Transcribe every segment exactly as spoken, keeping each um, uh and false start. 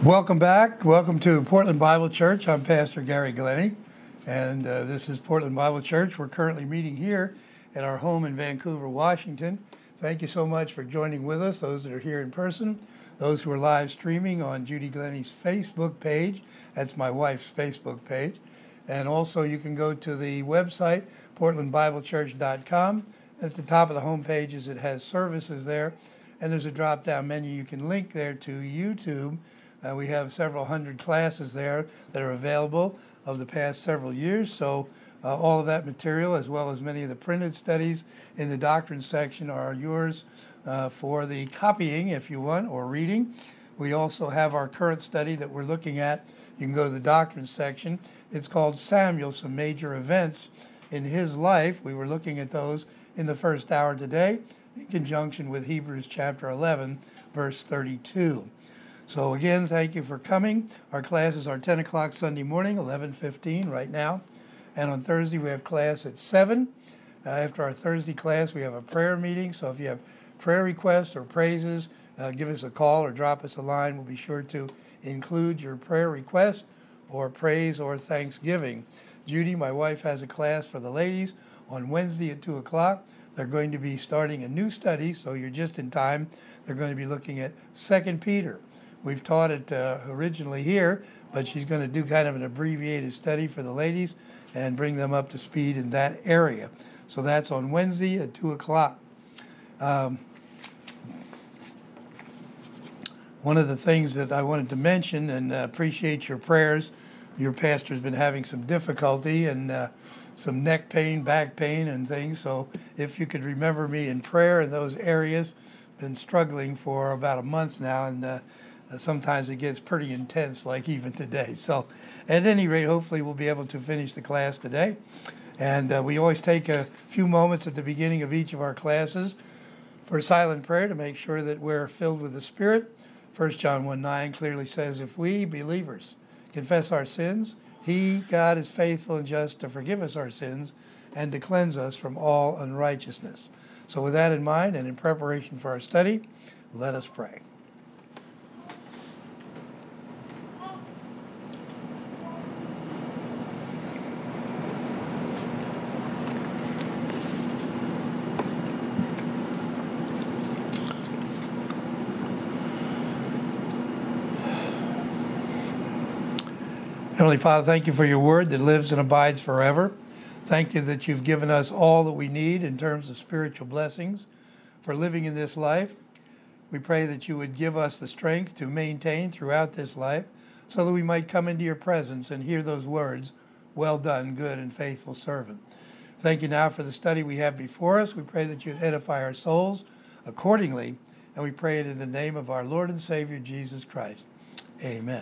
Welcome back. Welcome to Portland Bible Church. I'm Pastor Gary Glennie, and uh, this is Portland Bible Church. We're currently meeting here at our home in Vancouver, Washington. Thank you so much for joining with us, those that are here in person, those who are live streaming on Judy Glennie's Facebook page. That's my wife's Facebook page. And also you can go to the website, portland bible church dot com. At the top of the home pages, it has services there, and there's a drop-down menu. You can link there to YouTube. Uh, we have several hundred classes there that are available of the past several years. So uh, all of that material, as well as many of the printed studies in the doctrine section, are yours uh, for the copying, if you want, or reading. We also have our current study that we're looking at. You can go to the doctrine section. It's called Samuel, Some Major Events in His Life. We were looking at those in the first hour today in conjunction with Hebrews chapter eleven, verse thirty-two. So again, thank you for coming. Our classes are ten o'clock Sunday morning, eleven fifteen right now. And on Thursday, we have class at seven. Uh, after our Thursday class, we have a prayer meeting. So if you have prayer requests or praises, uh, give us a call or drop us a line. We'll be sure to include your prayer request or praise or thanksgiving. Judy, my wife, has a class for the ladies on Wednesday at two o'clock. They're going to be starting a new study, so you're just in time. They're going to be looking at Second Peter. We've taught it uh, originally here, but she's going to do kind of an abbreviated study for the ladies and bring them up to speed in that area. So that's on Wednesday at two o'clock. Um, one of the things that I wanted to mention, and uh, appreciate your prayers, your pastor's been having some difficulty and uh, some neck pain, back pain, and things. So if you could remember me in prayer in those areas, been struggling for about a month now, and uh, sometimes it gets pretty intense, like even today. So at any rate, hopefully we'll be able to finish the class today. And uh, we always take a few moments at the beginning of each of our classes for silent prayer to make sure that we're filled with the Spirit. First John one nine clearly says, if we believers confess our sins, He, God, is faithful and just to forgive us our sins and to cleanse us from all unrighteousness. So with that in mind and in preparation for our study, let us pray. Heavenly Father, thank you for your word that lives and abides forever. Thank you that you've given us all that we need in terms of spiritual blessings for living in this life. We pray that you would give us the strength to maintain throughout this life so that we might come into your presence and hear those words, well done, good and faithful servant. Thank you now for the study we have before us. We pray that you'd edify our souls accordingly, and we pray it in the name of our Lord and Savior, Jesus Christ. Amen.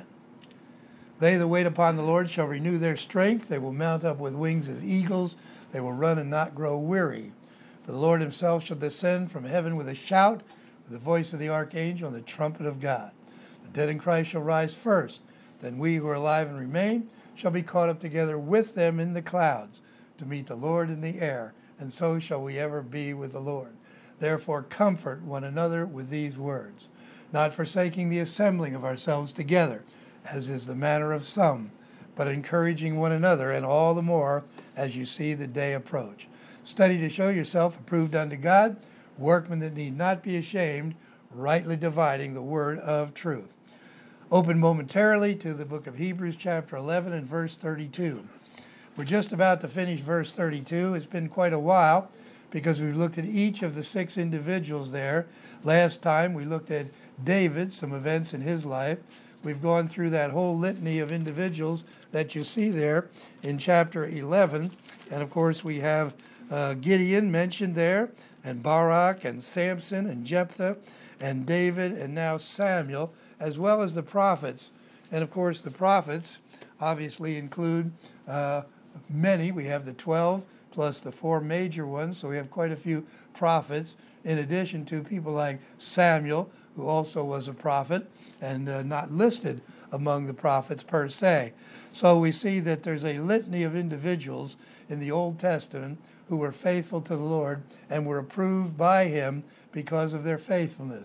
They that wait upon the Lord shall renew their strength. They will mount up with wings as eagles. They will run and not grow weary. For the Lord himself shall descend from heaven with a shout, with the voice of the archangel and the trumpet of God. The dead in Christ shall rise first. Then we who are alive and remain shall be caught up together with them in the clouds to meet the Lord in the air. And so shall we ever be with the Lord. Therefore comfort one another with these words, not forsaking the assembling of ourselves together, as is the manner of some, but encouraging one another, and all the more as you see the day approach. Study to show yourself approved unto God, workmen that need not be ashamed, rightly dividing the word of truth. Open momentarily to the book of Hebrews chapter eleven and verse thirty-two. We're just about to finish verse thirty-two. It's been quite a while because we've looked at each of the six individuals there. Last time we looked at David, some events in his life. We've gone through that whole litany of individuals that you see there in chapter eleven. And of course, we have uh, Gideon mentioned there, and Barak, and Samson, and Jephthah, and David, and now Samuel, as well as the prophets. And of course, the prophets obviously include uh, many. We have the twelve plus the four major ones, so we have quite a few prophets, in addition to people like Samuel, who also was a prophet and uh, not listed among the prophets per se. So we see that there's a litany of individuals in the Old Testament who were faithful to the Lord and were approved by him because of their faithfulness.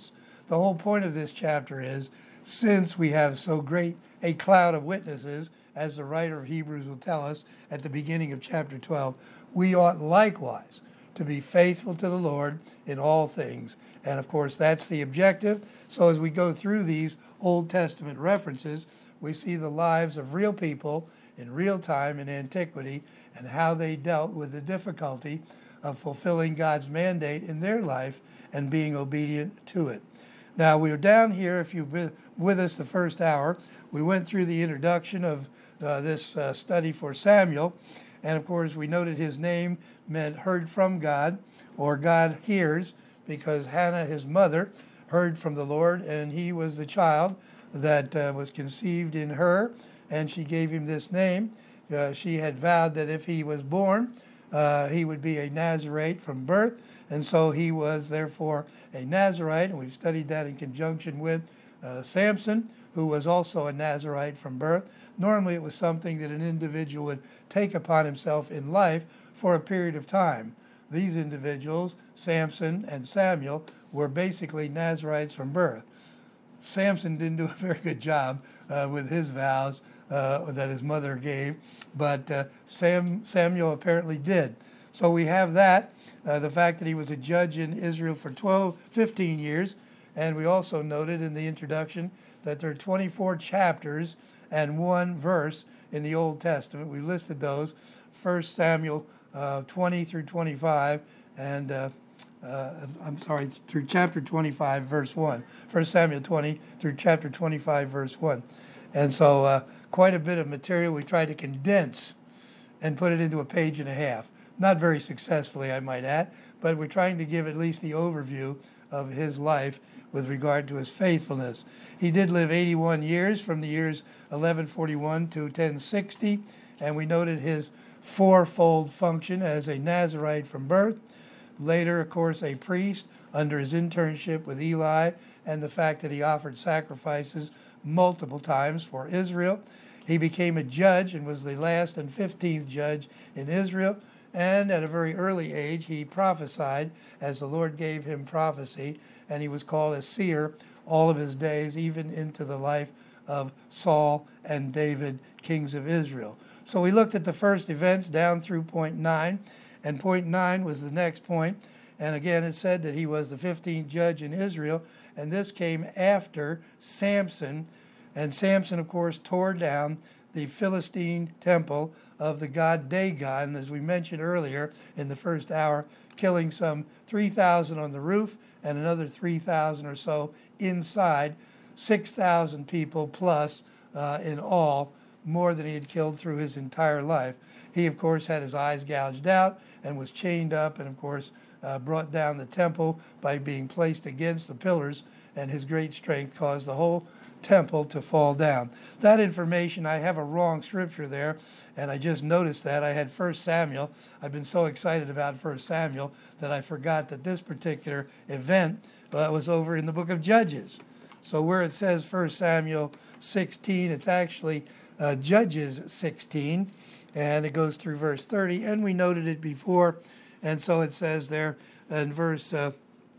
the whole point of this chapter is, since we have so great a cloud of witnesses, as the writer of Hebrews will tell us at the beginning of chapter twelve, we ought likewise to be faithful to the Lord in all things. And of course, that's the objective. So as we go through these Old Testament references, we see the lives of real people in real time in antiquity and how they dealt with the difficulty of fulfilling God's mandate in their life and being obedient to it. Now, we were down here, if you've been with us the first hour, we went through the introduction of uh, this uh, study for Samuel. And of course, we noted his name meant heard from God, or God hears, because Hannah, his mother, heard from the Lord, and he was the child that uh, was conceived in her, and she gave him this name. Uh, she had vowed that if he was born, uh, he would be a Nazarite from birth, and so he was therefore a Nazarite, and we've studied that in conjunction with uh, Samson, who was also a Nazarite from birth. Normally it was something that an individual would take upon himself in life for a period of time. These individuals, Samson and Samuel, were basically Nazarites from birth. Samson didn't do a very good job uh, with his vows uh, that his mother gave, but uh, Sam, Samuel apparently did. So we have that, uh, the fact that he was a judge in Israel for twelve, fifteen years, and we also noted in the introduction that there are twenty-four chapters and one verse in the Old Testament. We listed those, First Samuel uh, twenty through twenty-five, and uh, uh, I'm sorry, through chapter twenty-five, verse one. First Samuel twenty through chapter twenty-five, verse one. And so uh, quite a bit of material we tried to condense and put it into a page and a half. Not very successfully, I might add, but we're trying to give at least the overview of his life with regard to his faithfulness. He did live eighty-one years, from the years eleven forty-one to ten sixty, and we noted his fourfold function as a Nazarite from birth. Later, of course, a priest under his internship with Eli, and the fact that he offered sacrifices multiple times for Israel. He became a judge and was the last and fifteenth judge in Israel. And at a very early age, he prophesied as the Lord gave him prophecy, and he was called a seer all of his days, even into the life of Saul and David, kings of Israel. So we looked at the first events down through point nine, and point nine was the next point. And again, it said that he was the fifteenth judge in Israel, and this came after Samson. And Samson, of course, tore down the Philistine temple of the god Dagon, as we mentioned earlier in the first hour, killing some three thousand on the roof and another three thousand or so inside, six thousand people plus uh, in all, more than he had killed through his entire life. He, of course, had his eyes gouged out and was chained up and, of course, uh, brought down the temple by being placed against the pillars, and his great strength caused the whole temple to fall down. That information, I have a wrong scripture there, and I just noticed that. I had First Samuel. I've been so excited about First Samuel that I forgot that this particular event uh, was over in the book of Judges. So where it says First Samuel sixteen, it's actually uh, Judges sixteen, and it goes through verse thirty, and we noted it before, and so it says there in verse uh,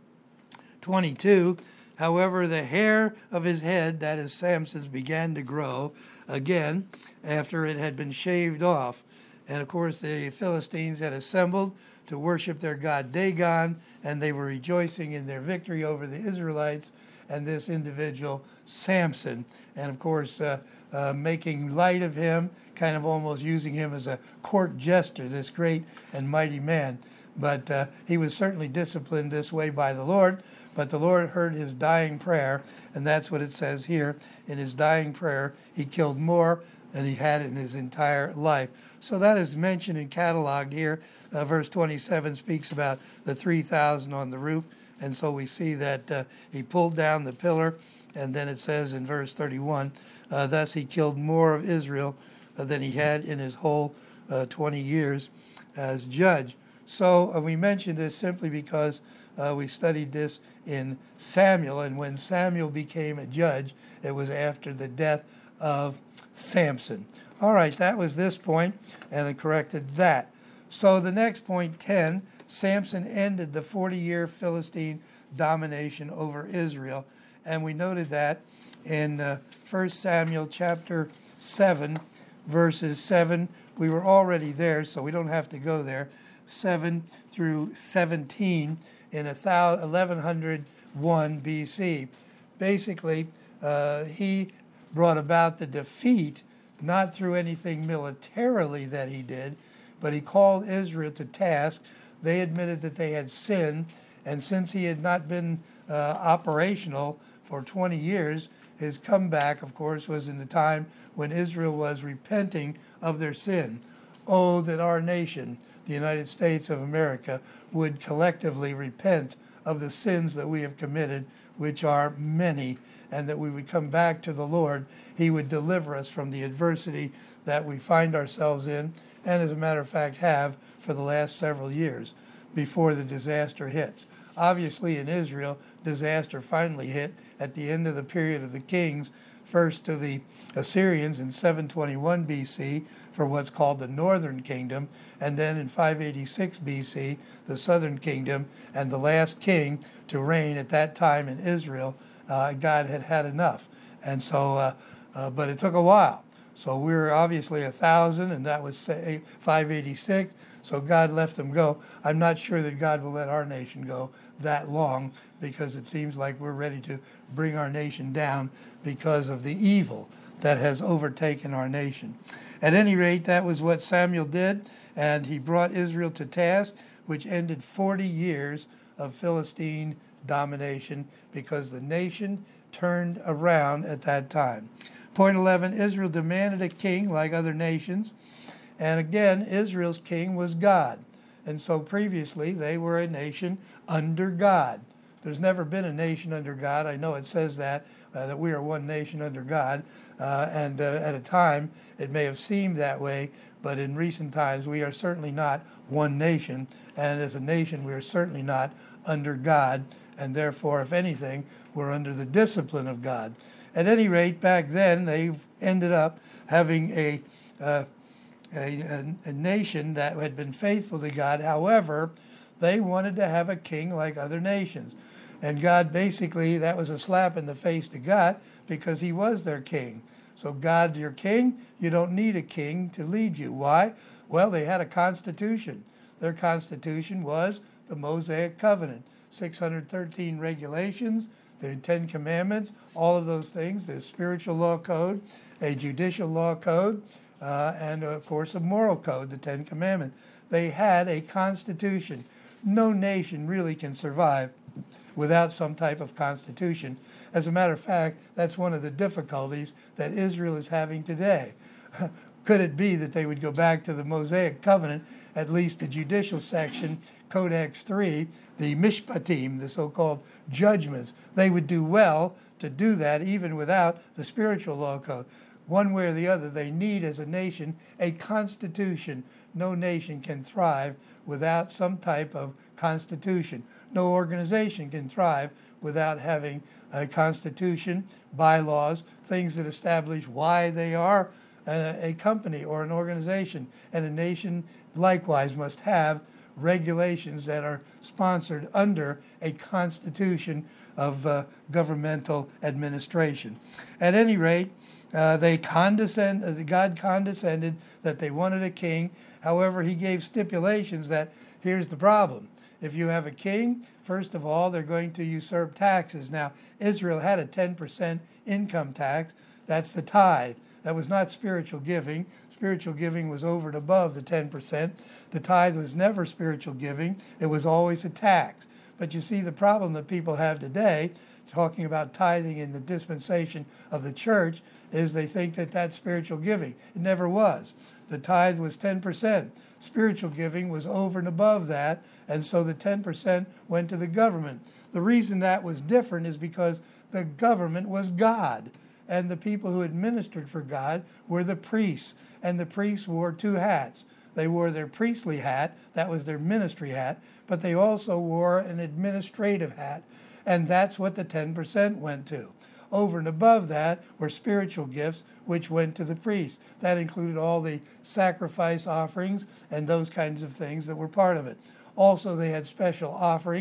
twenty-two, however, the hair of his head, that is Samson's, began to grow again after it had been shaved off. And of course, the Philistines had assembled to worship their god Dagon, and they were rejoicing in their victory over the Israelites and this individual, Samson. And of course, uh, uh, making light of him, kind of almost using him as a court jester, this great and mighty man. But uh, he was certainly disciplined this way by the Lord. But the Lord heard his dying prayer, and that's what it says here. In his dying prayer, he killed more than he had in his entire life. So that is mentioned and cataloged here. Uh, verse twenty-seven speaks about the three thousand on the roof, and so we see that uh, he pulled down the pillar, and then it says in verse thirty-one, uh, thus he killed more of Israel uh, than he had in his whole uh, twenty years as judge. So uh, we mention this simply because Uh, we studied this in Samuel, and when Samuel became a judge, it was after the death of Samson. All right, that was this point, and I corrected that. So the next point, ten, Samson ended the forty-year Philistine domination over Israel, And we noted that in uh, First Samuel chapter seven, verses seven. We were already there, so we don't have to go there. seven through seventeen in eleven oh one B C. Basically, uh, he brought about the defeat, not through anything militarily that he did, but he called Israel to task. They admitted that they had sinned, and since he had not been uh, operational for twenty years, his comeback, of course, was in the time when Israel was repenting of their sin. Oh, that our nation, the United States of America, would collectively repent of the sins that we have committed, which are many, and that we would come back to the Lord. He would deliver us from the adversity that we find ourselves in, and as a matter of fact have for the last several years before the disaster hits. Obviously in Israel, disaster finally hit at the end of the period of the kings, first to the Assyrians in seven twenty-one B C for what's called the northern kingdom, and then in five eighty-six B C, the southern kingdom, and the last king to reign at that time in Israel, uh, God had had enough. And so, uh, uh, but it took a while. So we were obviously a thousand, and that was five eighty-six. So God let them go. I'm not sure that God will let our nation go that long, because it seems like we're ready to bring our nation down because of the evil that has overtaken our nation. At any rate, that was what Samuel did, and he brought Israel to task, which ended forty years of Philistine domination, because the nation turned around at that time. Point eleven, Israel demanded a king like other nations. And again, Israel's king was God. And so previously, they were a nation under God. There's never been a nation under God. I know it says that, uh, that we are one nation under God. Uh, and uh, at a time, it may have seemed that way. But in recent times, we are certainly not one nation. And as a nation, we are certainly not under God. And therefore, if anything, we're under the discipline of God. At any rate, back then, they ended up having a... Uh, A, a, a nation that had been faithful to God. However, they wanted to have a king like other nations. And God basically, that was a slap in the face to God, because he was their king. So God, your king, you don't need a king to lead you. Why? Well, they had a constitution. Their constitution was the Mosaic Covenant, six hundred thirteen regulations, the Ten Commandments, all of those things, the spiritual law code, a judicial law code, Uh, and, of course, a moral code, the Ten Commandments. They had a constitution. No nation really can survive without some type of constitution. As a matter of fact, that's one of the difficulties that Israel is having today. Could it be that they would go back to the Mosaic Covenant, at least the judicial section, Codex three, the Mishpatim, the so-called judgments? They would do well to do that even without the spiritual law code. One way or the other, they need, as a nation, a constitution. No nation can thrive without some type of constitution. No organization can thrive without having a constitution, bylaws, things that establish why they are a, a company or an organization. And a nation, likewise, must have regulations that are sponsored under a constitution of uh, governmental administration. At any rate, Uh, they condescend. Uh, God condescended that they wanted a king. However, he gave stipulations that here's the problem. If you have a king, first of all, they're going to usurp taxes. Now, Israel had a ten percent income tax. That's the tithe. That was not spiritual giving. Spiritual giving was over and above the ten percent. The tithe was never spiritual giving. It was always a tax. But you see, the problem that people have today, talking about tithing in the dispensation of the church, is they think that that's spiritual giving. It never was. The tithe was ten percent. Spiritual giving was over and above that, and so the ten percent went to the government. The reason that was different is because the government was God, and the people who administered for God were the priests, and the priests wore two hats. They wore their priestly hat, that was their ministry hat, but they also wore an administrative hat, and that's what the ten percent went to. Over and above that were spiritual gifts, which went to the priests. That included all the sacrifice offerings and those kinds of things that were part of it. Also, they had special offerings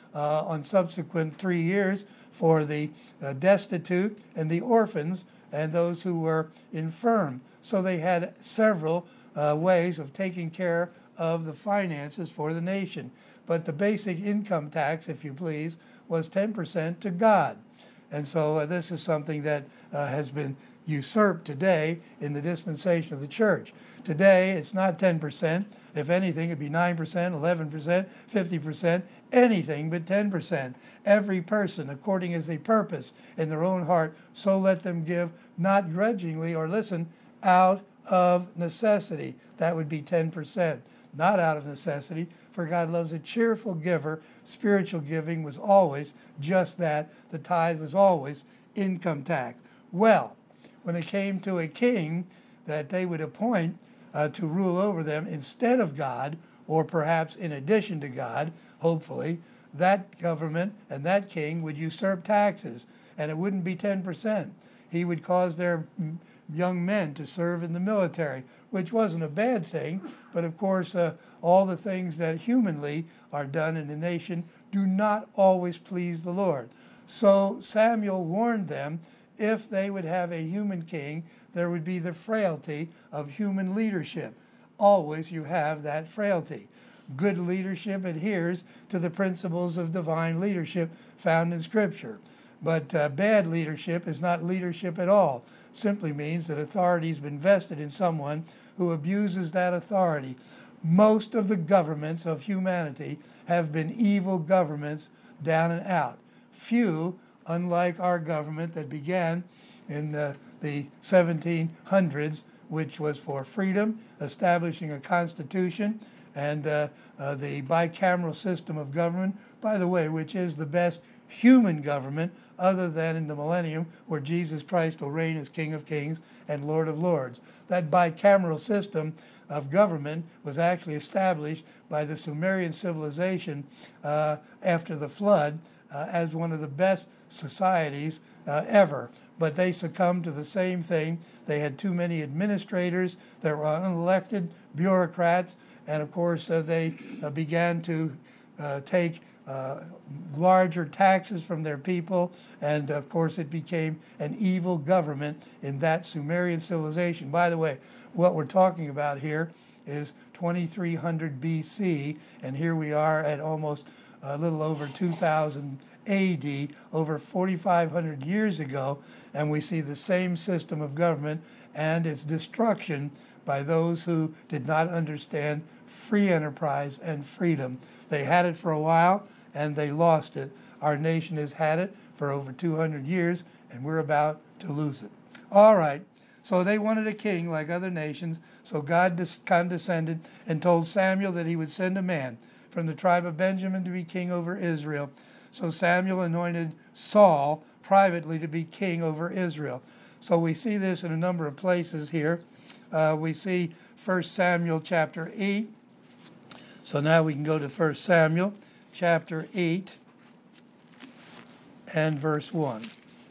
uh, on subsequent three years for the uh, destitute and the orphans and those who were infirm. So they had several uh, ways of taking care of the finances for the nation. But the basic income tax, if you please, was ten percent to God. And so uh, this is something that uh, has been usurped today in the dispensation of the church. Today, it's not ten percent. If anything, it'd be nine percent, eleven percent, fifty percent, anything but ten percent. Every person, according as they purpose in their own heart, so let them give, not grudgingly, or listen, out of necessity. That would be ten percent. Not out of necessity, for God loves a cheerful giver. Spiritual giving was always just that. The tithe was always income tax. Well, when it came to a king that they would appoint uh, to rule over them instead of God, or perhaps in addition to God, hopefully, that government and that king would usurp taxes, and it wouldn't be ten percent. He would cause their young men to serve in the military, which wasn't a bad thing, but of course, uh, all the things that humanly are done in a nation do not always please the Lord. So Samuel warned them, if they would have a human king, there would be the frailty of human leadership. Always you have that frailty. Good leadership adheres to the principles of divine leadership found in Scripture. But uh, bad leadership is not leadership at all. Simply means that authority has been vested in someone who abuses that authority. Most of the governments of humanity have been evil governments down and out. Few, unlike our government that began in the, the seventeen hundreds, which was for freedom, establishing a constitution, and uh, uh, the bicameral system of government, by the way, which is the best human government other than in the millennium where Jesus Christ will reign as King of Kings and Lord of Lords. That bicameral system of government was actually established by the Sumerian civilization uh, after the flood uh, as one of the best societies uh, ever. But they succumbed to the same thing. They had too many administrators. There were unelected bureaucrats. And of course, uh, they uh, began to uh, take uh, larger taxes from their people. And of course, it became an evil government in that Sumerian civilization. By the way, what we're talking about here is twenty-three hundred B C. And here we are at almost a little over two thousand A D, over forty-five hundred years ago. And we see the same system of government and its destruction by those who did not understand free enterprise and freedom. They had it for a while and they lost it. Our nation has had it for over two hundred years and we're about to lose it. All right, so they wanted a king like other nations, so God condescended and told Samuel that he would send a man from the tribe of Benjamin to be king over Israel. So Samuel anointed Saul privately to be king over Israel. So we see this in a number of places here. Uh, we see First Samuel chapter eight. So now we can go to First Samuel chapter eight and verse one.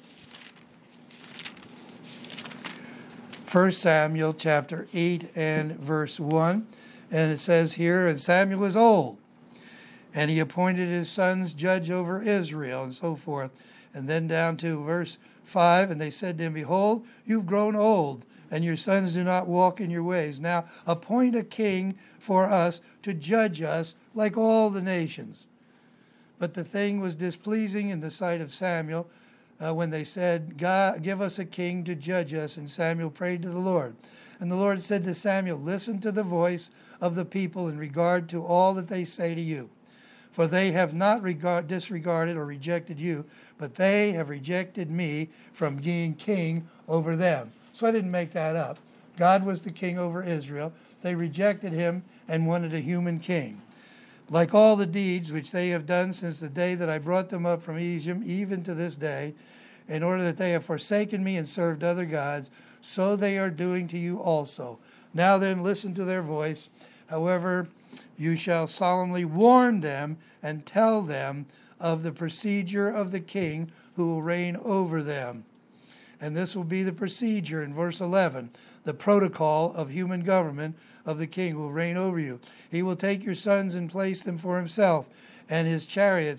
First Samuel chapter eight and verse one. And it says here, and Samuel was old, and he appointed his sons judge over Israel, and so forth. And then down to verse five, and they said to him, behold, you've grown old, and your sons do not walk in your ways. Now appoint a king for us to judge us like all the nations. But the thing was displeasing in the sight of Samuel uh, when they said, God, give us a king to judge us. And Samuel prayed to the Lord. And the Lord said to Samuel, listen to the voice of the people in regard to all that they say to you. For they have not regard, disregarded or rejected you, but they have rejected me from being king over them. So I didn't make that up. God was the king over Israel. They rejected him and wanted a human king. Like all the deeds which they have done since the day that I brought them up from Egypt, even to this day, in order that they have forsaken me and served other gods, so they are doing to you also. Now then, listen to their voice. However, you shall solemnly warn them and tell them of the procedure of the king who will reign over them. And this will be the procedure in verse eleven, the protocol of human government of the king who will reign over you. He will take your sons and place them for himself, and his chariots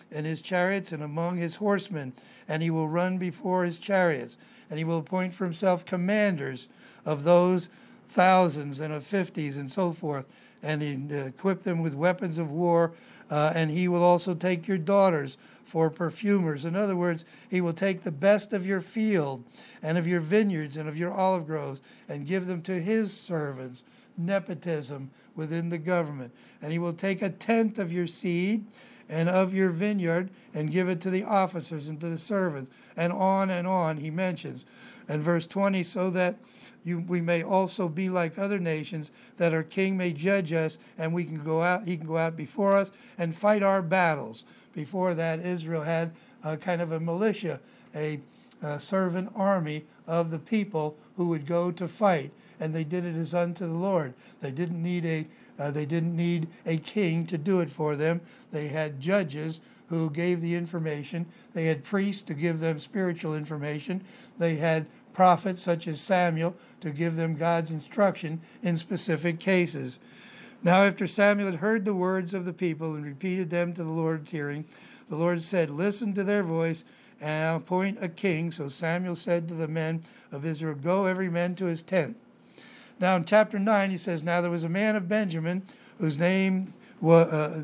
in his chariots and among his horsemen, and he will run before his chariots, and he will appoint for himself commanders of those thousands and of fifties and so forth, and he uh, equip them with weapons of war, uh, and he will also take your daughters for perfumers. In other words, he will take the best of your field and of your vineyards and of your olive groves and give them to his servants. Nepotism within the government. And he will take a tenth of your seed and of your vineyard and give it to the officers and to the servants. And on and on he mentions. And verse twenty, so that you, we may also be like other nations, that our king may judge us, and we can go out, he can go out before us and fight our battles. Before that, Israel had a kind of a militia, a, a servant army of the people who would go to fight, and they did it as unto the Lord. They didn't need a uh, they didn't need a king to do it for them. They had judges who gave the information. They had priests to give them spiritual information. They had prophets such as Samuel to give them God's instruction in specific cases. Now after Samuel had heard the words of the people and repeated them to the Lord's hearing, the Lord said, listen to their voice, and I'll appoint a king. So Samuel said to the men of Israel, go every man to his tent. Now in chapter nine, he says, now there was a man of Benjamin whose name was, uh,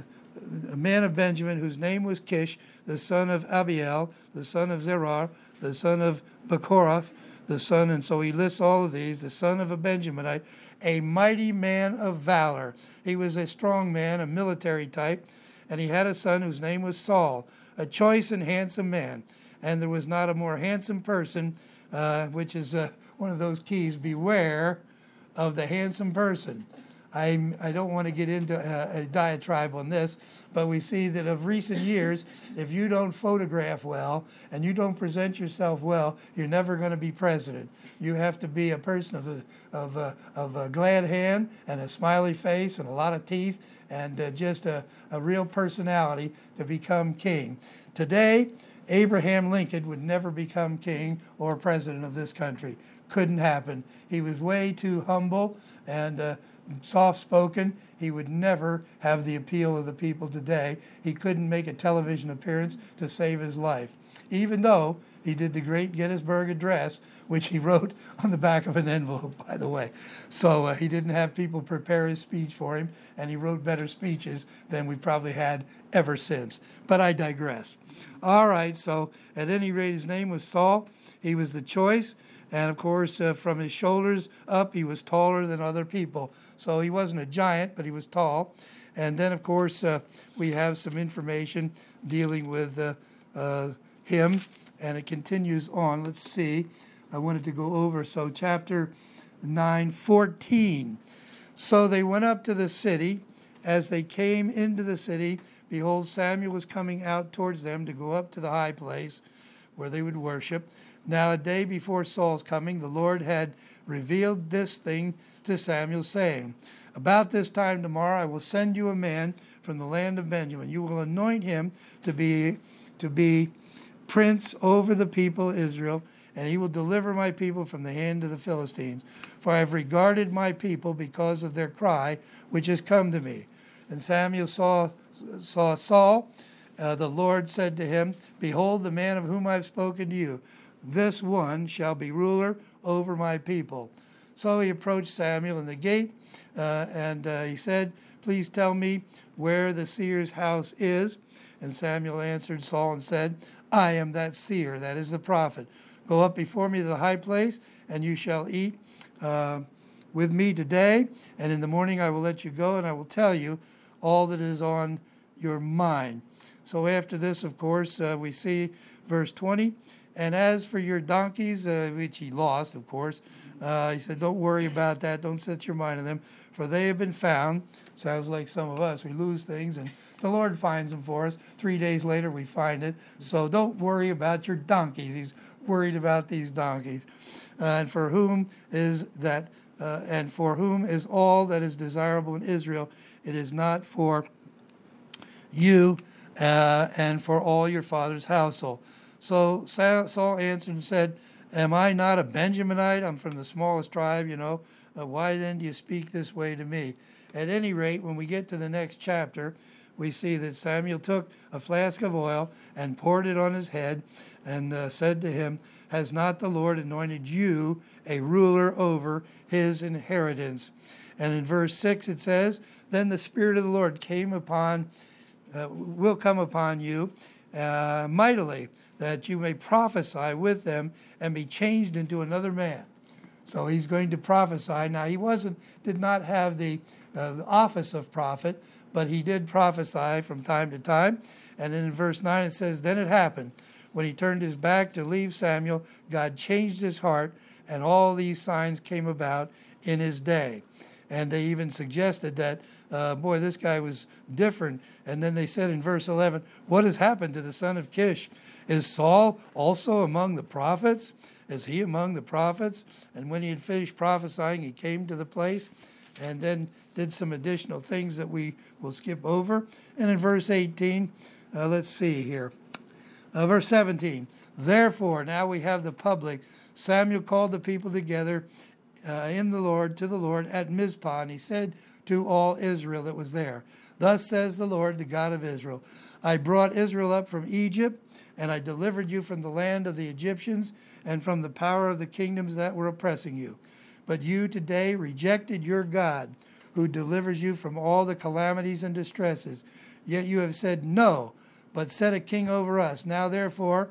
a man of Benjamin whose name was Kish, the son of Abiel, the son of Zerah, the son of Bechorath, the son, and so he lists all of these, the son of a Benjaminite, a mighty man of valor. He was a strong man, a military type, and he had a son whose name was Saul, a choice and handsome man. And there was not a more handsome person, uh, which is uh, one of those keys, beware of the handsome person. I I don't want to get into a, a diatribe on this, but we see that of recent years, if you don't photograph well and you don't present yourself well, you're never going to be president. You have to be a person of a, of a, of a glad hand and a smiley face and a lot of teeth and uh, just a, a real personality to become king. Today, Abraham Lincoln would never become king or president of this country. Couldn't happen. He was way too humble and uh, soft-spoken. He would never have the appeal of the people today. He couldn't make a television appearance to save his life, even though he did the great Gettysburg Address, which he wrote on the back of an envelope, by the way. So uh, he didn't have people prepare his speech for him, and he wrote better speeches than we probably had ever since. But I digress. All right, so at any rate, his name was Saul. He was the choice. And, of course, uh, from his shoulders up, he was taller than other people. So he wasn't a giant, but he was tall. And then, of course, uh, we have some information dealing with uh, uh, him. And it continues on. Let's see. I wanted to go over. So chapter nine, fourteen. So they went up to the city. As they came into the city, behold, Samuel was coming out towards them to go up to the high place where they would worship. Now a day before Saul's coming, the Lord had revealed this thing to Samuel, saying, about this time tomorrow I will send you a man from the land of Benjamin. You will anoint him to be to be prince over the people of Israel, and he will deliver my people from the hand of the Philistines. For I have regarded my people because of their cry, which has come to me. And Samuel saw, saw Saul. Uh, the Lord said to him, behold, the man of whom I have spoken to you. This one shall be ruler over my people. So he approached Samuel in the gate, uh, and uh, he said, please tell me where the seer's house is. And Samuel answered Saul and said, I am that seer, that is the prophet. Go up before me to the high place, and you shall eat uh, with me today. And in the morning I will let you go, and I will tell you all that is on your mind. So after this, of course, uh, we see verse twenty. And as for your donkeys, uh, which he lost, of course, uh, he said, don't worry about that. Don't set your mind on them, for they have been found. Sounds like some of us. We lose things, and the Lord finds them for us. Three days later, we find it. So don't worry about your donkeys. He's worried about these donkeys. Uh, and for whom is that? Uh, and for whom is all that is desirable in Israel? It is not for you uh, and for all your father's household. So Saul answered and said, am I not a Benjaminite? I'm from the smallest tribe, you know. Uh, why then do you speak this way to me? At any rate, when we get to the next chapter, we see that Samuel took a flask of oil and poured it on his head and uh, said to him, "Has not the Lord anointed you a ruler over his inheritance?" And in verse six it says, "Then the Spirit of the Lord came upon, uh, will come upon you uh, mightily, that you may prophesy with them and be changed into another man." So he's going to prophesy. Now he wasn't, did not have the, uh, the office of prophet, but he did prophesy from time to time. And then in verse nine it says, "Then it happened, when he turned his back to leave Samuel, God changed his heart, and all these signs came about in his day." And they even suggested that, uh, boy, this guy was different. And then they said in verse eleven, "What has happened to the son of Kish? Is Saul also among the prophets? Is he among the prophets?" And when he had finished prophesying, he came to the place and then did some additional things that we will skip over. And in verse eighteen, uh, let's see here. Uh, verse seventeen, "Therefore," now we have the public, "Samuel called the people together uh, in the Lord, to the Lord at Mizpah, and he said to all Israel that was there, 'Thus says the Lord, the God of Israel, I brought Israel up from Egypt, and I delivered you from the land of the Egyptians and from the power of the kingdoms that were oppressing you. But you today rejected your God, who delivers you from all the calamities and distresses. Yet you have said, No, but set a king over us. Now therefore,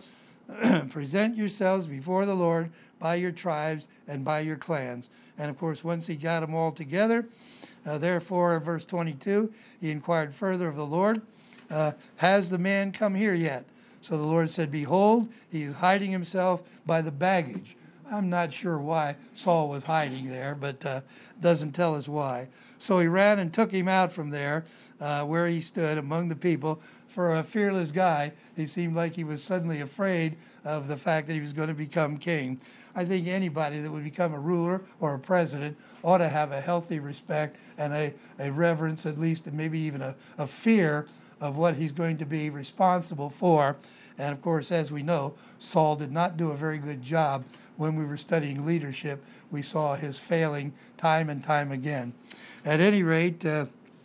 present yourselves before the Lord by your tribes and by your clans.'" And of course, once he got them all together, uh, therefore, verse twenty-two, he inquired further of the Lord, uh, "Has the man come here yet?" So the Lord said, "Behold, he is hiding himself by the baggage." I'm not sure why Saul was hiding there, but uh, doesn't tell us why. So he ran and took him out from there, uh, where he stood among the people. For a fearless guy, he seemed like he was suddenly afraid of the fact that he was going to become king. I think anybody that would become a ruler or a president ought to have a healthy respect and a, a reverence, at least, and maybe even a, a fear of what he's going to be responsible for. And of course, as we know, Saul did not do a very good job. When we were studying leadership, we saw his failing time and time again. At any rate, uh,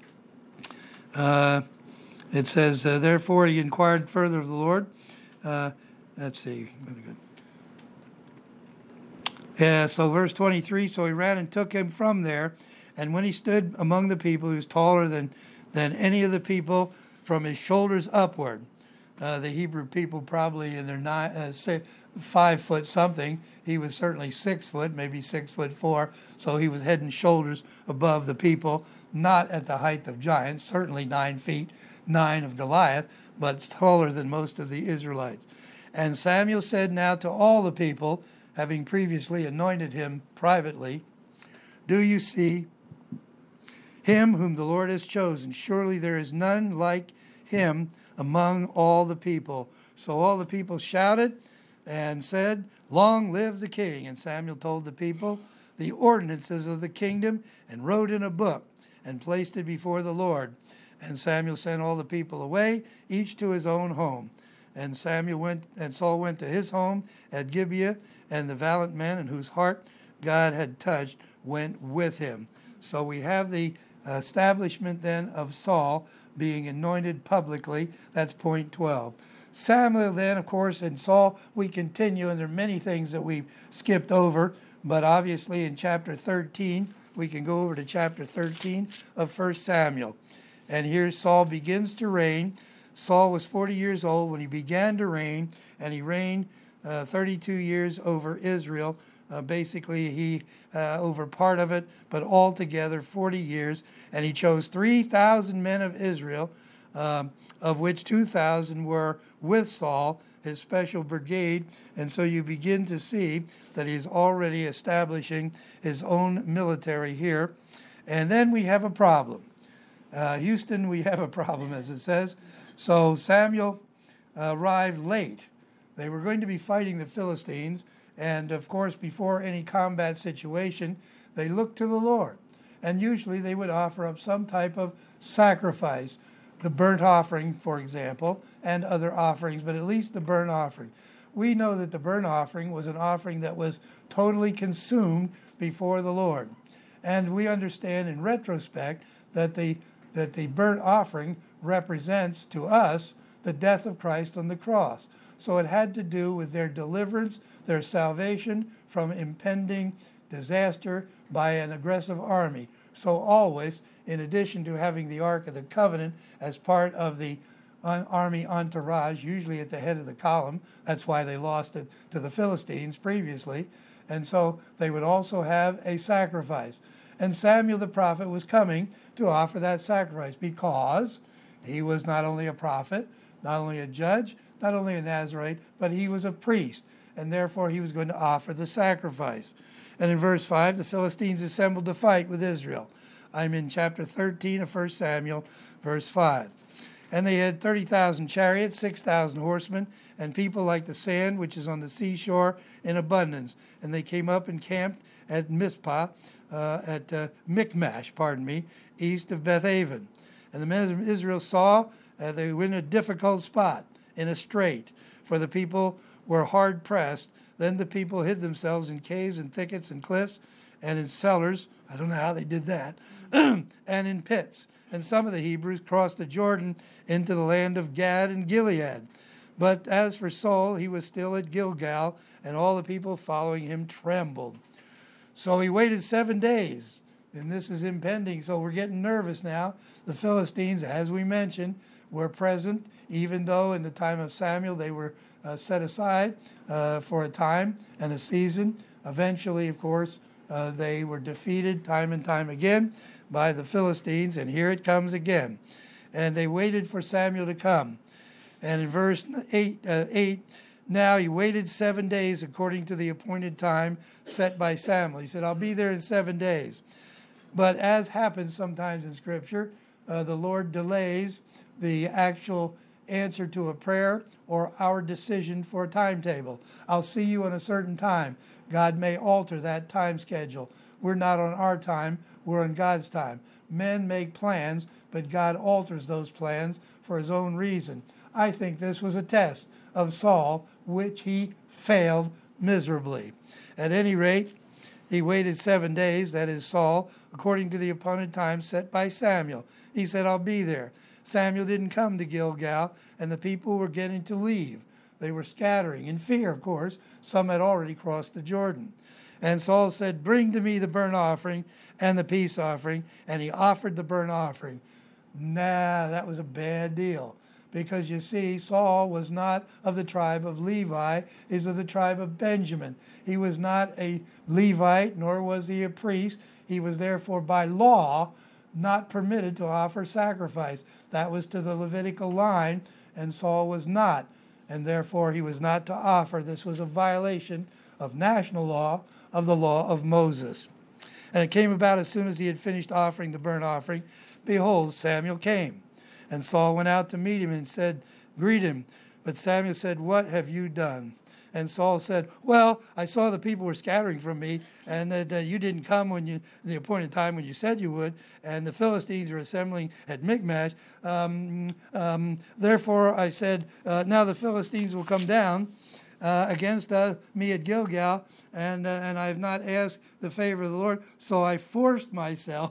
uh, it says, uh, "Therefore he inquired further of the Lord." Uh, let's see. Yeah, so verse twenty-three, "So he ran and took him from there. And when he stood among the people, he was taller than, than any of the people from his shoulders upward." Uh, the Hebrew people probably in their nine, uh, say five foot something. He was certainly six foot, maybe six foot four. So he was head and shoulders above the people, not at the height of giants, certainly nine feet, nine of Goliath, but taller than most of the Israelites. "And Samuel said now to all the people, having previously anointed him privately, 'Do you see him whom the Lord has chosen? Surely there is none like him among all the people.' So all the people shouted and said, 'Long live the king!' And Samuel told the people the ordinances of the kingdom and wrote in a book and placed it before the Lord. And Samuel sent all the people away, each to his own home. And Samuel went, and Saul went to his home at Gibeah, and the valiant men in whose heart God had touched went with him." So we have the establishment then of Saul being anointed publicly. That's point twelve. Samuel then, of course, and Saul, we continue, and there are many things that we've skipped over, but obviously in chapter thirteen, we can go over to chapter thirteen of First Samuel. And here Saul begins to reign. Saul was forty years old when he began to reign, and he reigned uh, thirty-two years over Israel. Uh, basically, he uh, over part of it, but altogether forty years. And he chose three thousand men of Israel, um, of which two thousand were with Saul, his special brigade. And so you begin to see that he's already establishing his own military here. And then we have a problem. Uh, Houston, we have a problem, as it says. So Samuel uh, arrived late. They were going to be fighting the Philistines. And of course, before any combat situation, they looked to the Lord. And usually they would offer up some type of sacrifice, the burnt offering, for example, and other offerings, but at least the burnt offering. We know that the burnt offering was an offering that was totally consumed before the Lord. And we understand in retrospect that the that the burnt offering represents to us the death of Christ on the cross. So it had to do with their deliverance, their salvation from impending disaster by an aggressive army. So always, in addition to having the Ark of the Covenant as part of the army entourage, usually at the head of the column, that's why they lost it to the Philistines previously, and so they would also have a sacrifice. And Samuel the prophet was coming to offer that sacrifice because he was not only a prophet, not only a judge, not only a Nazarite, but he was a priest, and therefore he was going to offer the sacrifice. And in verse five, the Philistines assembled to fight with Israel. I'm in chapter thirteen of First Samuel, verse five. And they had thirty thousand chariots, six thousand horsemen, and people like the sand which is on the seashore in abundance. And they came up and camped at Mizpah, uh, at uh, Michmash, pardon me, east of Bethaven. And the men of Israel saw uh, they were in a difficult spot, in a strait, for the people were hard pressed. Then the people hid themselves in caves and thickets and cliffs and in cellars. I don't know how they did that. And in pits. And some of the Hebrews crossed the Jordan into the land of Gad and Gilead. But as for Saul, he was still at Gilgal, and all the people following him trembled. So he waited seven days, and this is impending, so we're getting nervous now. The Philistines, as we mentioned, were present, even though in the time of Samuel they were uh, set aside uh, for a time and a season. Eventually, of course, uh, they were defeated time and time again by the Philistines, and here it comes again. And they waited for Samuel to come. And in verse eight, uh, eight, now he waited seven days according to the appointed time set by Samuel. He said, I'll be there in seven days. But as happens sometimes in Scripture, uh, the Lord delays the actual answer to a prayer or our decision for a timetable. I'll see you in a certain time. God may alter that time schedule. We're not on our time, we're on God's time. Men make plans, but God alters those plans for his own reason. I think this was a test of Saul, which he failed miserably. At any rate, he waited seven days, that is Saul, according to the appointed time set by Samuel. He said, I'll be there. Samuel didn't come to Gilgal, and the people were getting to leave. They were scattering, in fear, of course. Some had already crossed the Jordan. And Saul said, bring to me the burnt offering and the peace offering. And he offered the burnt offering. Nah, that was a bad deal. Because you see, Saul was not of the tribe of Levi, he's of the tribe of Benjamin. He was not a Levite, nor was he a priest. He was therefore by law not permitted to offer sacrifice. That was to the Levitical line, and Saul was not. And therefore he was not to offer. This was a violation of national law, of the law of Moses. And it came about as soon as he had finished offering the burnt offering, behold, Samuel came. And Saul went out to meet him and said, greet him. But Samuel said, what have you done? And Saul said, well, I saw the people were scattering from me, and that uh, you didn't come when you the appointed time when you said you would, and the Philistines were assembling at Michmash. Um, um, therefore I said, uh, now the Philistines will come down uh, against uh, me at Gilgal, and uh, and I have not asked the favor of the Lord, so I forced myself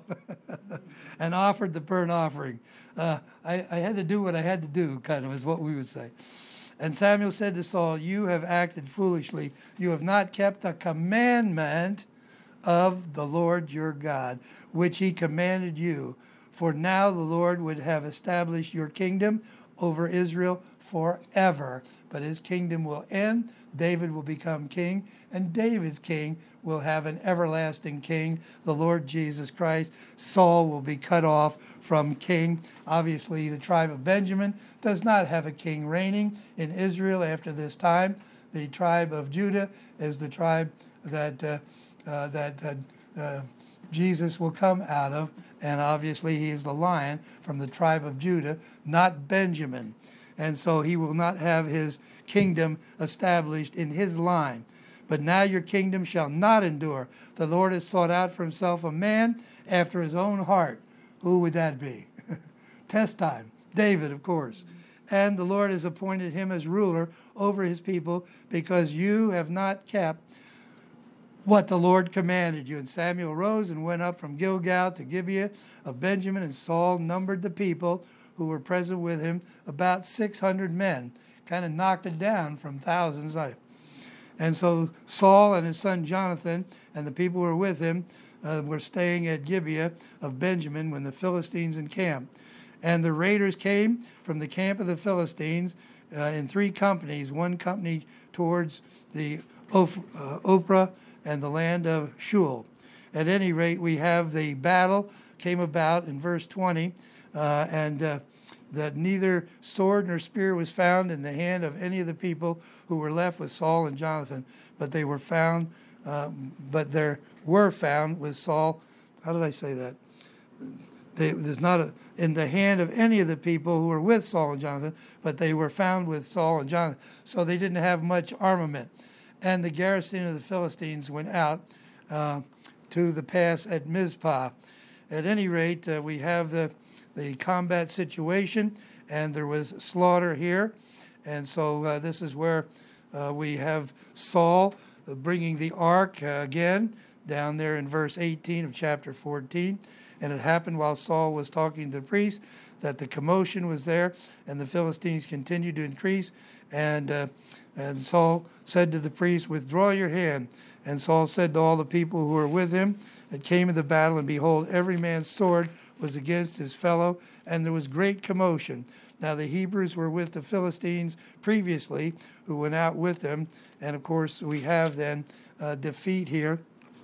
and offered the burnt offering. Uh, I, I had to do what I had to do, kind of, is what we would say. And Samuel said to Saul, you have acted foolishly. You have not kept the commandment of the Lord your God, which he commanded you. For now the Lord would have established your kingdom over Israel forever. But his kingdom will end. David will become king, and David's king will have an everlasting king, the Lord Jesus Christ. Saul will be cut off from king. Obviously, the tribe of Benjamin does not have a king reigning in Israel after this time. The tribe of Judah is the tribe that uh, uh, that uh, uh, Jesus will come out of, and obviously he is the lion from the tribe of Judah, not Benjamin. And so he will not have his kingdom established in his line. But now your kingdom shall not endure. The Lord has sought out for himself a man after his own heart. Who would that be? Test time. David, of course. And the Lord has appointed him as ruler over his people, because you have not kept what the Lord commanded you. And Samuel rose and went up from Gilgal to Gibeah of Benjamin, and Saul numbered the people who were present with him, about six hundred men. Kind of knocked it down from thousands. And so Saul and his son Jonathan and the people who were with him uh, were staying at Gibeah of Benjamin when the Philistines encamped. And the raiders came from the camp of the Philistines uh, in three companies, one company towards the Oph- uh, Ophrah and the land of Shual. At any rate, we have the battle came about in verse twenty, uh, and uh, that neither sword nor spear was found in the hand of any of the people who were left with Saul and Jonathan, but they were found, uh, but there were found with Saul. How did I say that? They, there's not a, in the hand of any of the people who were with Saul and Jonathan, but they were found with Saul and Jonathan. So they didn't have much armament. And the garrison of the Philistines went out uh, to the pass at Mizpah. At any rate, uh, we have the, the combat situation, and there was slaughter here. And so uh, this is where uh, we have Saul bringing the ark uh, again, down there in verse eighteen of chapter fourteen. And it happened while Saul was talking to the priest that the commotion was there, and the Philistines continued to increase. And uh, and Saul said to the priest, "Withdraw your hand." And Saul said to all the people who were with him that came in the battle, and behold, every man's sword was against his fellow, and there was great commotion. Now the Hebrews were with the Philistines previously, who went out with them. And of course, we have then uh, defeat here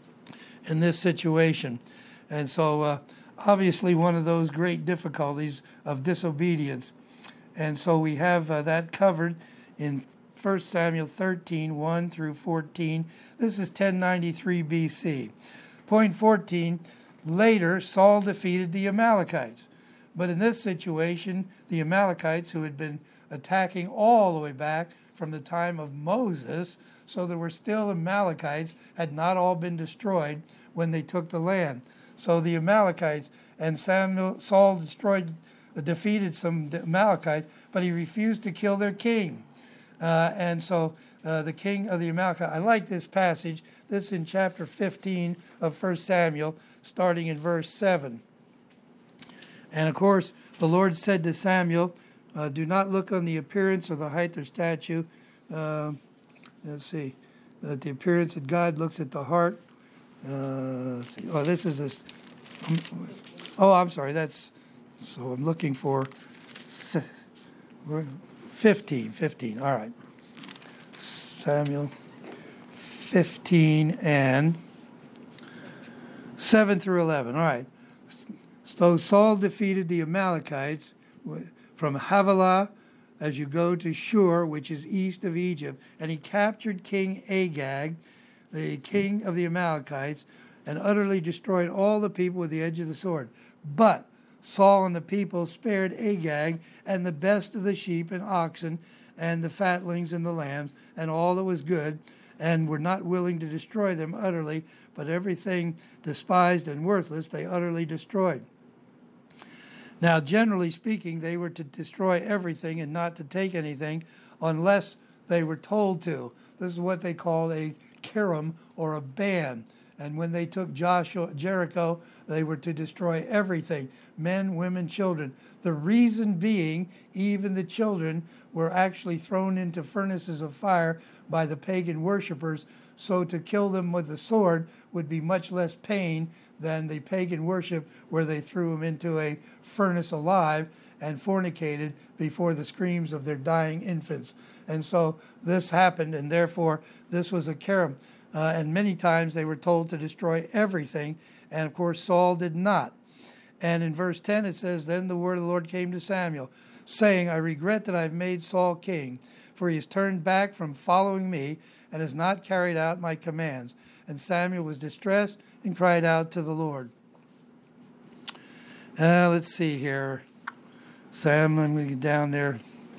in this situation. And so uh, obviously one of those great difficulties of disobedience. And so we have uh, that covered in First Samuel thirteen, one through fourteen. This is ten ninety-three B C. Point fourteen, later Saul defeated the Amalekites. But in this situation, the Amalekites, who had been attacking all the way back from the time of Moses, so there were still Amalekites, had not all been destroyed when they took the land. So the Amalekites, and Samuel, Saul destroyed, defeated some Amalekites, but he refused to kill their king. Uh, and so uh, the king of the Amalekites, I like this passage. This is in chapter fifteen of First Samuel, starting in verse seven. And of course, the Lord said to Samuel, uh, do not look on the appearance or the height or statue. Uh, let's see. Uh, the appearance that God looks at the heart. Uh, let's see. Oh, this is this. Um, oh, I'm sorry. That's so. I'm looking for fifteen. Fifteen. All right. Samuel fifteen and seven through eleven. All right. So Saul defeated the Amalekites from Havilah as you go to Shur, which is east of Egypt, and he captured King Agag, the king of the Amalekites, and utterly destroyed all the people with the edge of the sword. But Saul and the people spared Agag and the best of the sheep and oxen and the fatlings and the lambs and all that was good, and were not willing to destroy them utterly, but everything despised and worthless they utterly destroyed. Now, generally speaking, they were to destroy everything and not to take anything unless they were told to. This is what they called a kiram, or a ban. And when they took Joshua, Jericho, they were to destroy everything, men, women, children. The reason being, even the children were actually thrown into furnaces of fire by the pagan worshipers, so to kill them with the sword would be much less pain than the pagan worship where they threw them into a furnace alive and fornicated before the screams of their dying infants. And so this happened, and therefore this was a kiram. Uh, and many times they were told to destroy everything, and of course Saul did not. And in verse ten it says, then the word of the Lord came to Samuel, saying, I regret that I have made Saul king, for he has turned back from following me and has not carried out my commands. And Samuel was distressed and cried out to the Lord. Uh, let's see here. Sam, I'm going to get down there.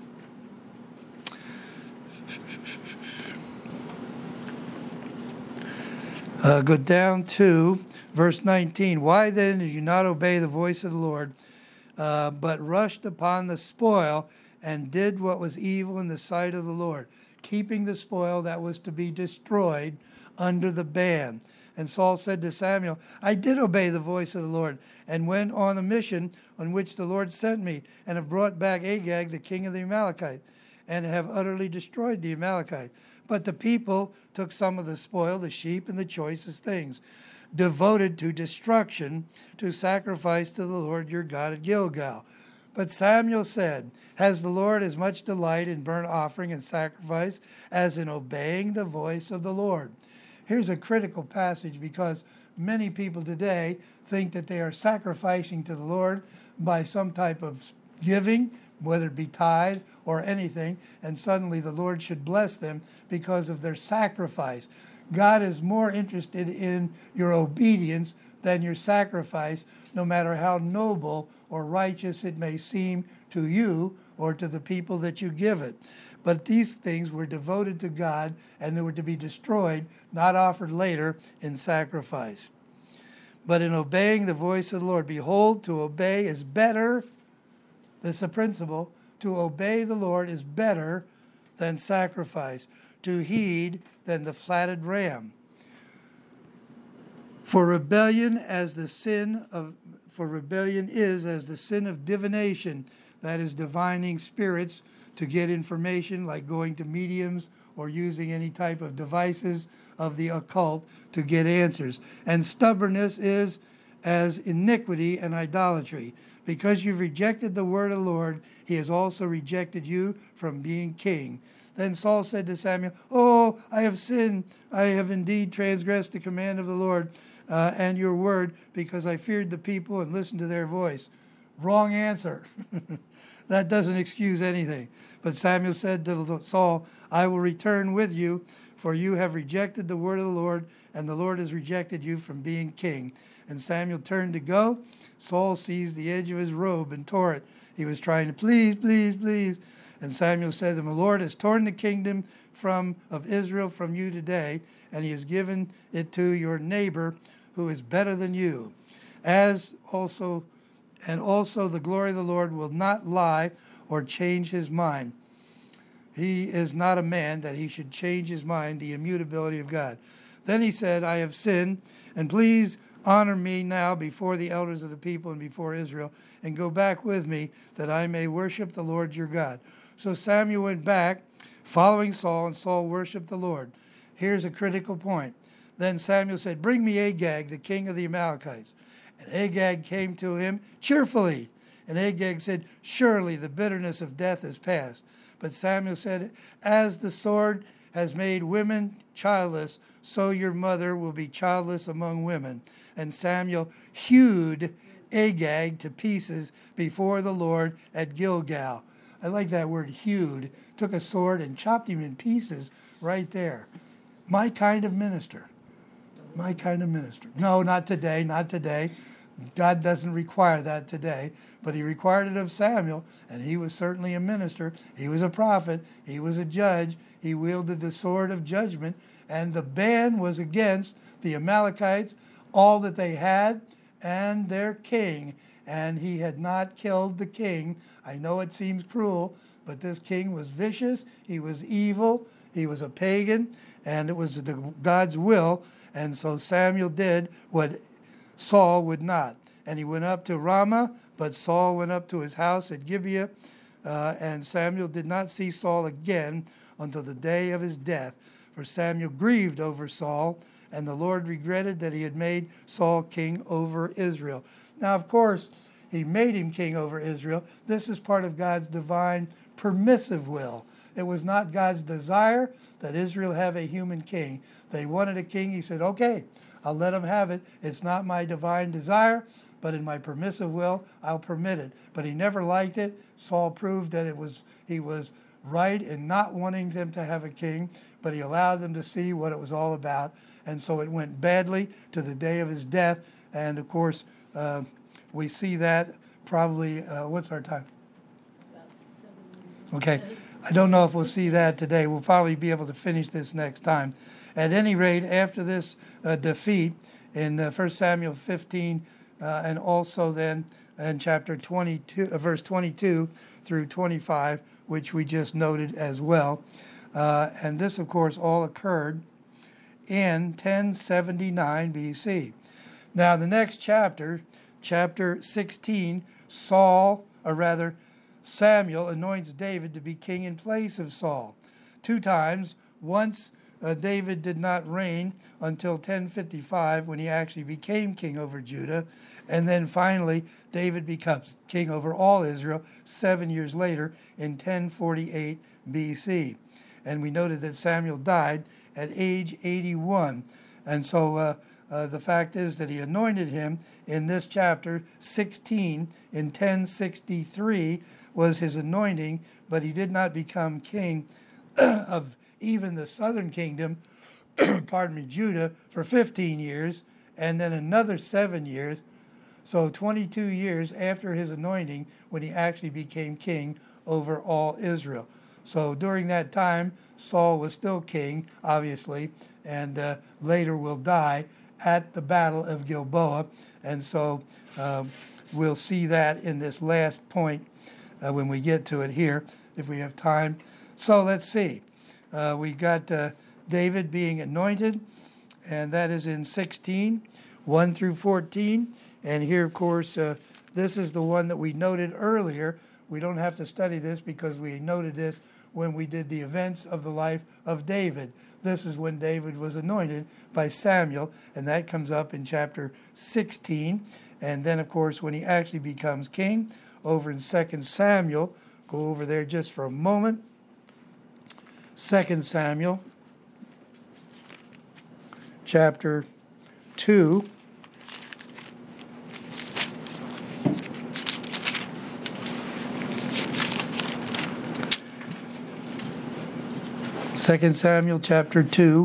Uh, go down to verse nineteen. Why then did you not obey the voice of the Lord, uh, but rushed upon the spoil and did what was evil in the sight of the Lord, keeping the spoil that was to be destroyed under the ban. And Saul said to Samuel, I did obey the voice of the Lord, and went on a mission on which the Lord sent me, and have brought back Agag, the king of the Amalekites, and have utterly destroyed the Amalekites. But the people took some of the spoil, the sheep, and the choicest things, devoted to destruction, to sacrifice to the Lord your God at Gilgal. But Samuel said, Has the Lord as much delight in burnt offering and sacrifice as in obeying the voice of the Lord? Here's a critical passage, because many people today think that they are sacrificing to the Lord by some type of giving, whether it be tithe or anything, and suddenly the Lord should bless them because of their sacrifice. God is more interested in your obedience than your sacrifice, no matter how noble or righteous it may seem to you or to the people that you give it. But these things were devoted to God, and they were to be destroyed, not offered later in sacrifice. But in obeying the voice of the Lord, behold, to obey is better. This is a principle. To obey the Lord is better than sacrifice, to heed than the fatted ram. For rebellion as the sin of for rebellion is as the sin of divination, that is divining spirits to get information, like going to mediums or using any type of devices of the occult to get answers. And stubbornness is as iniquity and idolatry. Because you've rejected the word of the Lord, he has also rejected you from being king. Then Saul said to Samuel, Oh, I have sinned. I have indeed transgressed the command of the Lord uh, and your word, because I feared the people and listened to their voice. Wrong answer. That doesn't excuse anything. But Samuel said to Saul, I will return with you, for you have rejected the word of the Lord, and the Lord has rejected you from being king. And Samuel turned to go. Saul seized the edge of his robe and tore it. He was trying to, please, please, please. And Samuel said to him, The Lord has torn the kingdom from of Israel from you today, and he has given it to your neighbor who is better than you. As also, and also the glory of the Lord will not lie or change his mind. He is not a man that he should change his mind, the immutability of God. Then he said, I have sinned, and please honor me now before the elders of the people and before Israel, and go back with me, that I may worship the Lord your God. So Samuel went back, following Saul, and Saul worshiped the Lord. Here's a critical point. Then Samuel said, Bring me Agag, the king of the Amalekites. And Agag came to him cheerfully. And Agag said, Surely the bitterness of death is past. But Samuel said, As the sword has made women childless, so your mother will be childless among women. And Samuel hewed Agag to pieces before the Lord at Gilgal. I like that word, hewed. Took a sword and chopped him in pieces right there. My kind of minister. My kind of minister. No, not today, not today. God doesn't require that today, but he required it of Samuel, and he was certainly a minister. He was a prophet. He was a judge. He wielded the sword of judgment, and the ban was against the Amalekites, all that they had, and their king. And he had not killed the king. I know it seems cruel, but this king was vicious. He was evil. He was a pagan, and it was the, God's will. And so Samuel did what Saul would not. And he went up to Ramah, but Saul went up to his house at Gibeah. Uh, and Samuel did not see Saul again until the day of his death. For Samuel grieved over Saul, and the Lord regretted that he had made Saul king over Israel. Now, of course, he made him king over Israel. This is part of God's divine permissive will. It was not God's desire that Israel have a human king. They wanted a king. He said, okay, I'll let them have it. It's not my divine desire, but in my permissive will, I'll permit it. But he never liked it. Saul proved that it was he was right in not wanting them to have a king, but he allowed them to see what it was all about. And so it went badly to the day of his death. And, of course, uh, we see that probably, uh, what's our time? Okay. I don't know if we'll see that today. We'll probably be able to finish this next time. At any rate, after this uh, defeat in uh, First Samuel fifteen, uh, and also then in chapter twenty-two, uh, verse twenty-two through twenty-five, which we just noted as well. Uh, and this, of course, all occurred in ten seventy-nine B C. Now, the next chapter, chapter sixteen, Saul, or rather Samuel, anoints David to be king in place of Saul. Two times. Once uh, David did not reign until ten fifty-five, when he actually became king over Judah. And then finally, David becomes king over all Israel seven years later in ten forty-eight B C. And we noted that Samuel died at age eighty-one. And so uh, uh, the fact is that he anointed him in this chapter sixteen in ten sixty-three was his anointing, but he did not become king of even the southern kingdom, pardon me, Judah, for fifteen years, and then another seven years. So twenty-two years after his anointing when he actually became king over all Israel. So during that time, Saul was still king, obviously, and uh, later will die at the Battle of Gilboa. And so um, we'll see that in this last point uh, when we get to it here, if we have time. So let's see. Uh, we got uh, David being anointed, and that is in sixteen, one through fourteen. And here, of course, uh, this is the one that we noted earlier. We don't have to study this because we noted this when we did the events of the life of David. This is when David was anointed by Samuel, and that comes up in chapter sixteen. And then, of course, when he actually becomes king, over in Second Samuel, go over there just for a moment. Second Samuel, chapter two. Second Samuel chapter two,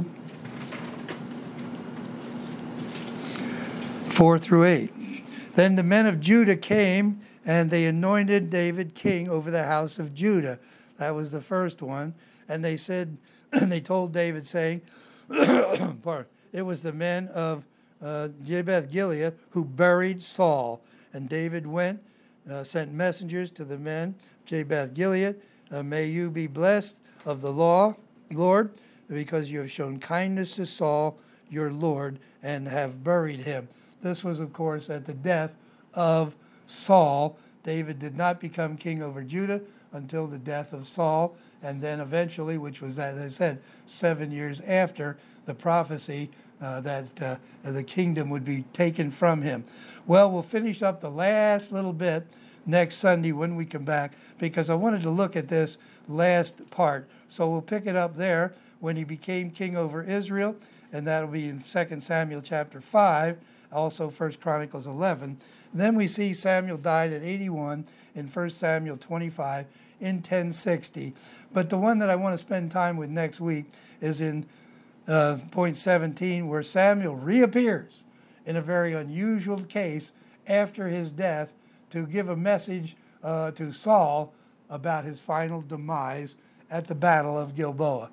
four through eight. Then the men of Judah came, and they anointed David king over the house of Judah. That was the first one. And they said, they told David, saying, pardon, it was the men of uh, Jabesh Gilead who buried Saul. And David went, uh, sent messengers to the men, Jabesh Gilead, uh, may you be blessed of the law, Lord, because you have shown kindness to Saul, your Lord, and have buried him. This was, of course, at the death of Saul. David did not become king over Judah until the death of Saul, and then eventually, which was, as I said, seven years after the prophecy uh, that uh, the kingdom would be taken from him. Well, we'll finish up the last little bit next Sunday when we come back, because I wanted to look at this last part. So we'll pick it up there when he became king over Israel, and that'll be in Second Samuel chapter five, also First Chronicles eleven. And then we see Samuel died at eighty-one in First Samuel twenty-five in ten sixty. But the one that I want to spend time with next week is in uh, point seventeen, where Samuel reappears in a very unusual case after his death to give a message uh, to Saul about his final demise at the Battle of Gilboa.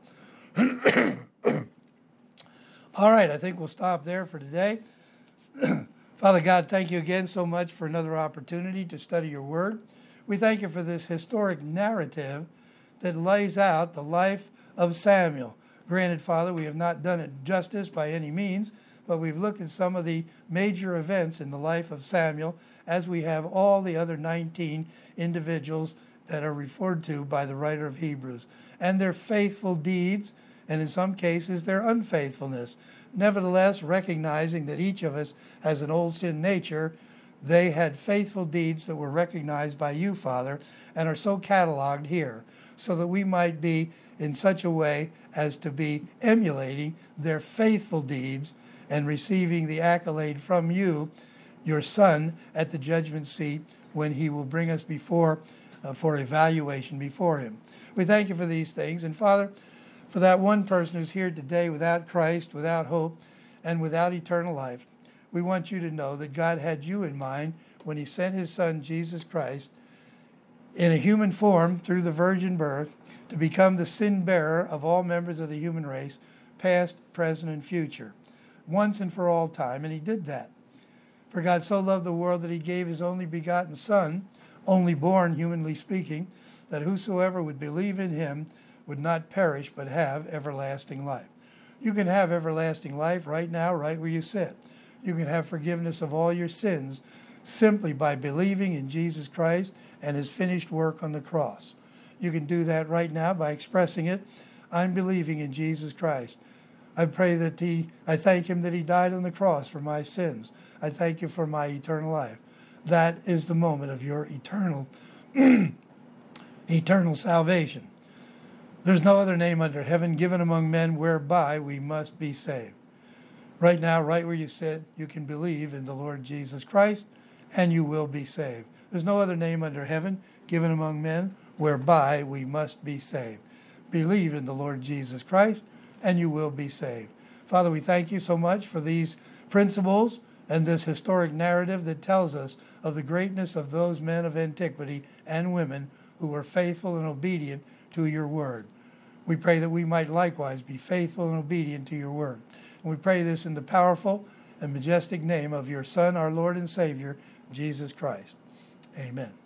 All right, I think we'll stop there for today. Father God, thank you again so much for another opportunity to study your word. We thank you for this historic narrative that lays out the life of Samuel. Granted, Father, we have not done it justice by any means, but we've looked at some of the major events in the life of Samuel, as we have all the other nineteen individuals that are referred to by the writer of Hebrews, and their faithful deeds, and in some cases their unfaithfulness. Nevertheless, recognizing that each of us has an old sin nature, they had faithful deeds that were recognized by you, Father, and are so cataloged here, so that we might be in such a way as to be emulating their faithful deeds and receiving the accolade from you, your Son, at the judgment seat when he will bring us before uh, for evaluation before him. We thank you for these things. And Father, for that one person who's here today without Christ, without hope, and without eternal life, we want you to know that God had you in mind when he sent his Son, Jesus Christ, in a human form through the virgin birth to become the sin bearer of all members of the human race, past, present, and future, once and for all time. And he did that. For God so loved the world that he gave his only begotten Son, only born, humanly speaking, that whosoever would believe in him would not perish but have everlasting life. You can have everlasting life right now, right where you sit. You can have forgiveness of all your sins simply by believing in Jesus Christ and his finished work on the cross. You can do that right now by expressing it. I'm believing in Jesus Christ. I pray that he, I thank him that he died on the cross for my sins. I thank you for my eternal life. That is the moment of your eternal, eternal salvation. There's no other name under heaven given among men whereby we must be saved. Right now, right where you sit, you can believe in the Lord Jesus Christ, and you will be saved. There's no other name under heaven given among men whereby we must be saved. Believe in the Lord Jesus Christ, and you will be saved. Father, we thank you so much for these principles and this historic narrative that tells us of the greatness of those men of antiquity and women who were faithful and obedient to your word. We pray that we might likewise be faithful and obedient to your word. And we pray this in the powerful and majestic name of your Son, our Lord and Savior, Jesus Christ. Amen.